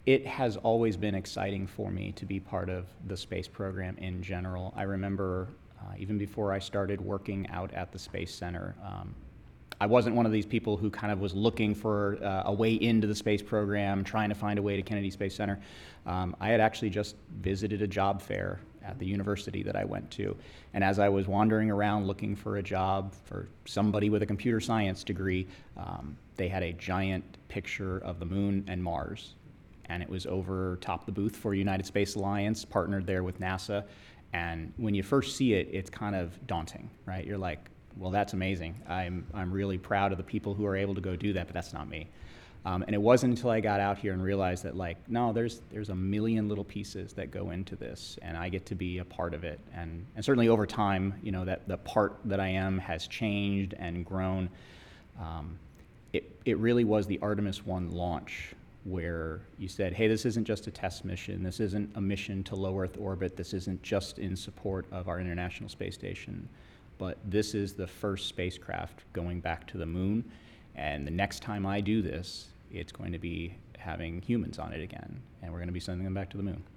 It has always been exciting for me to be part of the space program in general. I remember even before I started working out at the Space Center, I wasn't one of these people who kind of was looking for a way into the space program, trying to find a way to Kennedy Space Center. I had actually just visited a job fair at the university that I went to. And as I was wandering around looking for a job for somebody with a computer science degree, they had a giant picture of the moon and Mars. And it was over top the booth for United Space Alliance, partnered there with NASA. And when you first see it, it's kind of daunting, right? You're like, well, that's amazing. I'm really proud of the people who are able to go do that, but that's not me. And it wasn't until I got out here and realized that, like, no, there's a million little pieces that go into this, and I get to be a part of it. And certainly over time, you know, that the part that I am has changed and grown. It really was the Artemis 1 launch where you said, hey, this isn't just a test mission. This isn't a mission to low Earth orbit. This isn't just in support of our International Space Station. But this is the first spacecraft going back to the moon. And the next time I do this, it's going to be having humans on it again. And we're going to be sending them back to the moon.